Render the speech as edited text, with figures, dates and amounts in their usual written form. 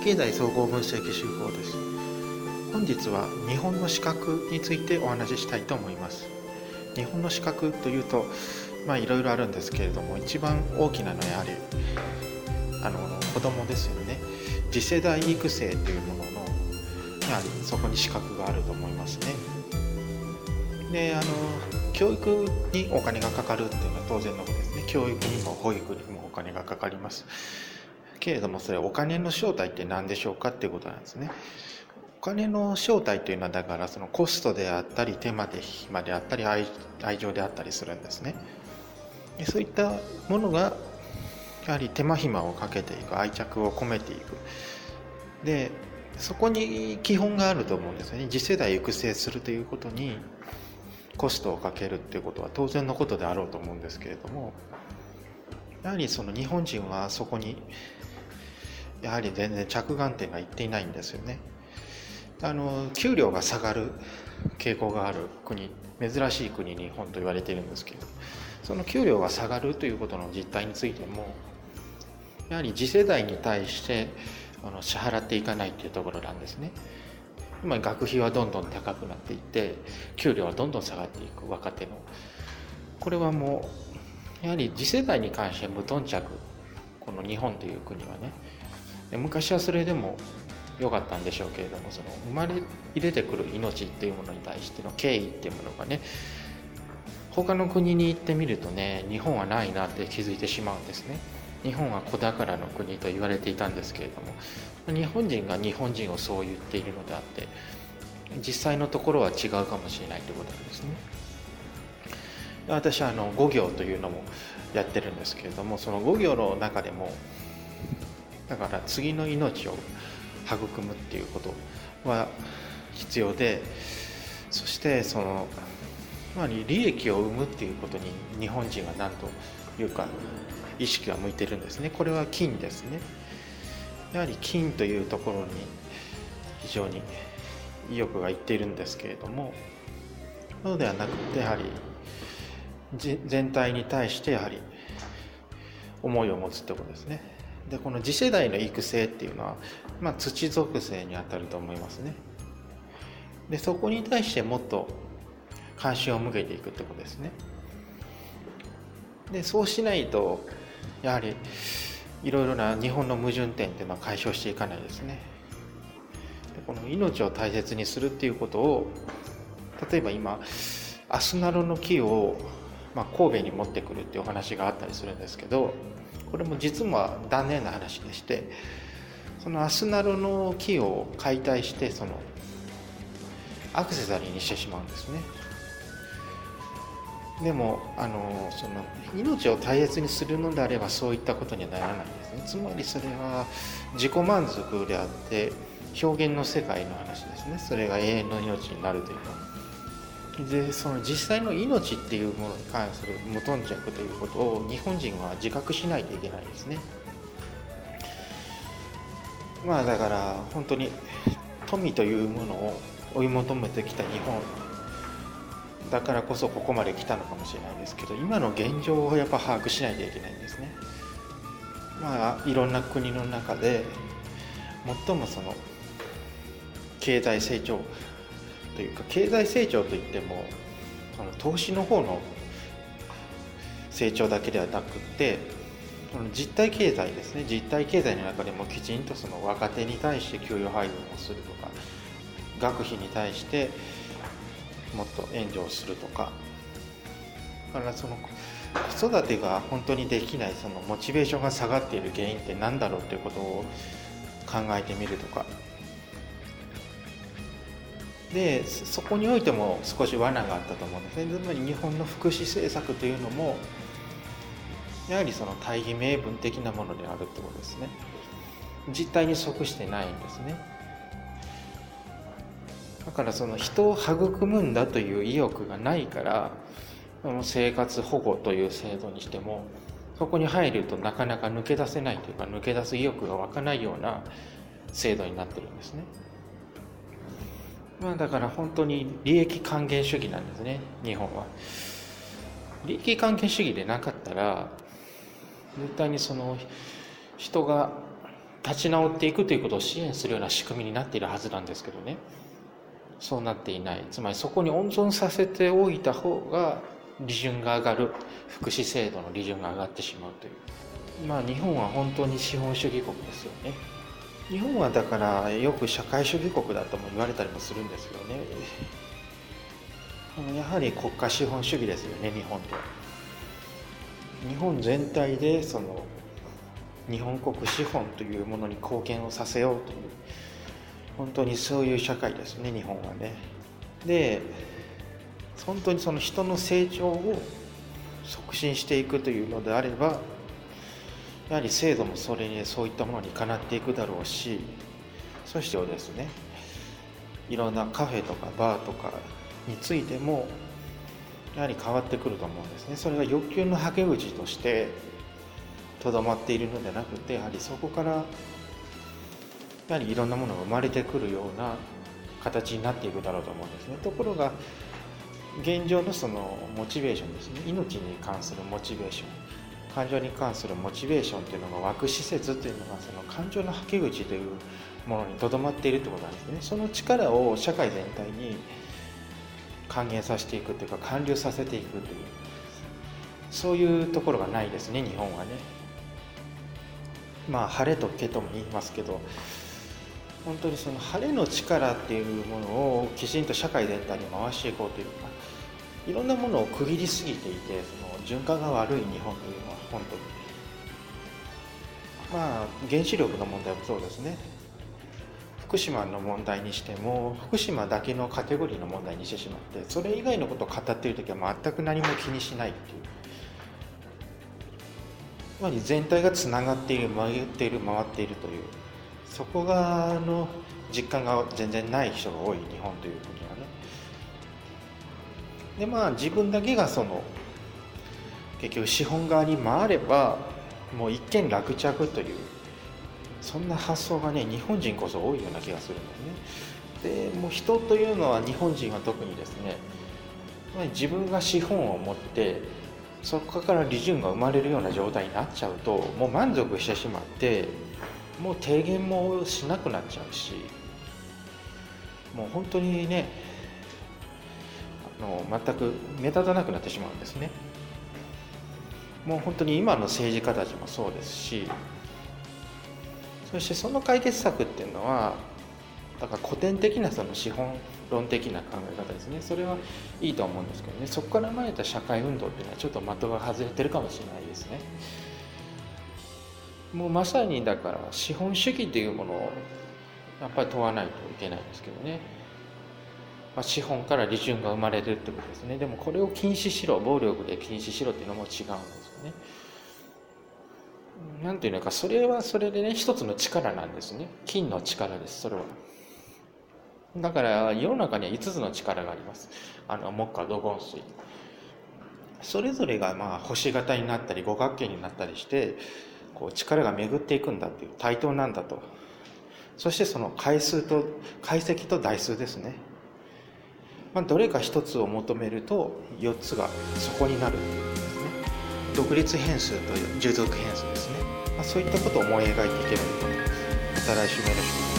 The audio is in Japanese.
経済総合分析手法です。本日は日本の資格についてお話ししたいと思います。日本の資格というといろいろあるんですけれども、一番大きなのはやはり子供ですよね。次世代育成というもののやはりそこに資格があると思いますね。で教育にお金がかかるっていうのは当然のことですね。教育にも保育にもお金がかかりますけれども、それお金の正体って何でしょうかっていうことなんですね。お金の正体というのはだからそのコストであったり手間で暇であったり愛情であったりするんですね。でそういったものがやはり手間暇をかけていく、愛着を込めていく。でそこに基本があると思うんですよね。次世代育成するということにコストをかけるっていうことは当然のことであろうと思うんですけれども、やはりその日本人はそこにやはり全然着眼点がいっていないんですよね。給料が下がる傾向がある国、珍しい国日本と言われているんですけど、その給料が下がるということの実態についてもやはり次世代に対して支払っていかないというところなんですね。今学費はどんどん高くなっていって給料はどんどん下がっていく若手の、これはもうやはり次世代に関して無頓着、この日本という国はね。昔はそれでも良かったんでしょうけれども、その生まれ入れてくる命っていうものに対しての敬意っていうものがね、他の国に行ってみるとね、日本はないなって気づいてしまうんですね。日本は子宝の国と言われていたんですけれども、日本人が日本人をそう言っているのであって実際のところは違うかもしれないということなんですね。私は5行というのもやってるんですけれども、その5行の中でもだから次の命を育むっていうことは必要で、そしてその利益を生むっていうことに日本人は何というか意識が向いてるんですね。これは金ですね。やはり金というところに非常に意欲がいっているんですけれども、そうではなくてやはり全体に対してやはり思いを持つということですね。でこの次世代の育成っていうのは、土属性にあたると思いますね。でそこに対してもっと関心を向けていくってことですね。でそうしないとやはりいろいろな日本の矛盾点っていうのは解消していかないですね。でこの命を大切にするっていうことを、例えば今アスナロの木を、神戸に持ってくるっていうお話があったりするんですけど、これも実は断念な話でして、そのアスナロの木を解体してそのアクセサリーにしてしまうんですね。でもその命を大切にするのであればそういったことにはならないんですね。つまりそれは自己満足であって表現の世界の話ですね。それが永遠の命になるというので、その実際の命っていうものに関する無頓着ということを日本人は自覚しないといけないですね。だから本当に富というものを追い求めてきた日本だからこそここまで来たのかもしれないですけど、今の現状をやっぱ把握しないといけないんですね。いろんな国の中で最もその経済成長というか、経済成長といっても投資の方の成長だけではなくて、実体経済ですね。実体経済の中でもきちんとその若手に対して給与配分をするとか、学費に対してもっと援助をするとか、だからその子育てが本当にできない、そのモチベーションが下がっている原因って何だろうということを考えてみるとかで、そこにおいても少し罠があったと思うんですね。つまり日本の福祉政策というのもやはりその大義名分的なものであるってことですね。実態に即してないんですね。だからその人を育むんだという意欲がないから、生活保護という制度にしてもそこに入るとなかなか抜け出せないというか、抜け出す意欲が湧かないような制度になってるんですね。だから本当に利益還元主義なんですね、日本は。利益還元主義でなかったら絶対にその人が立ち直っていくということを支援するような仕組みになっているはずなんですけどね、そうなっていない。つまりそこに温存させておいた方が利潤が上がる、福祉制度の利潤が上がってしまうという。日本は本当に資本主義国ですよね。日本はだからよく社会主義国だとも言われたりもするんですよね。やはり国家資本主義ですよね、日本って。日本全体でその日本国資本というものに貢献をさせようという、本当にそういう社会ですね、日本はね。で、本当にその人の成長を促進していくというのであれば、やはり制度もそういったものにかなっていくだろうし、そしてですね、いろんなカフェとかバーとかについてもやはり変わってくると思うんですね。それが欲求のはけ口としてとどまっているのではなくて、やはりそこからやはりいろんなものが生まれてくるような形になっていくだろうと思うんですね。ところが現状のそのモチベーションですね、命に関するモチベーション、感情に関するモチベーションというのが湧く施設というのが、その感情のはけ口というものにとどまっているということなんですね。その力を社会全体に還元させていくというか、還流させていくという、そういうところがないですね、日本はね。晴れとけとも言いますけど、本当にその晴れの力っていうものをきちんと社会全体に回していこうというか、いろんなものを区切りすぎていて、その循環が悪い日本というのは本当に原子力の問題もそうですね。福島の問題にしても、福島だけのカテゴリーの問題にしてしまって、それ以外のことを語っているときは全く何も気にしないっていう、つまり全体がつながっている、回っているという、そこが実感が全然ない人が多い日本という国はね。で自分だけがその結局資本側に回ればもう一件落着という、そんな発想がね、日本人こそ多いような気がするんですね。でもう人というのは、日本人は特にですね、自分が資本を持ってそこから利潤が生まれるような状態になっちゃうと、もう満足してしまって、もう提言もしなくなっちゃうし、もう本当にね、全く目立たなくなってしまうんですね。もう本当に今の政治家たちもそうですし、そしてその解決策っていうのは、だから古典的なその資本論的な考え方ですね。それはいいと思うんですけどね、そこから生まれた社会運動っていうのはちょっと的が外れてるかもしれないですね。もうまさにだから資本主義というものをやっぱり問わないといけないんですけどね。資本から利潤が生まれるってことですね。でもこれを禁止しろ、暴力で禁止しろっていうのも違うんですよね。なんていうのか、それはそれでね、一つの力なんですね。金の力です、それは。だから世の中には5つの力があります。木火土金水。それぞれが星型になったり五角形になったりして、こう力が巡っていくんだっていう、対等なんだと。そしてその解析と代数ですね。どれか一つを求めると4つがそこになるということですね。独立変数という従属変数ですね。そういったことを思い描いていけばいいと思います。また来週もよろしくお願いします。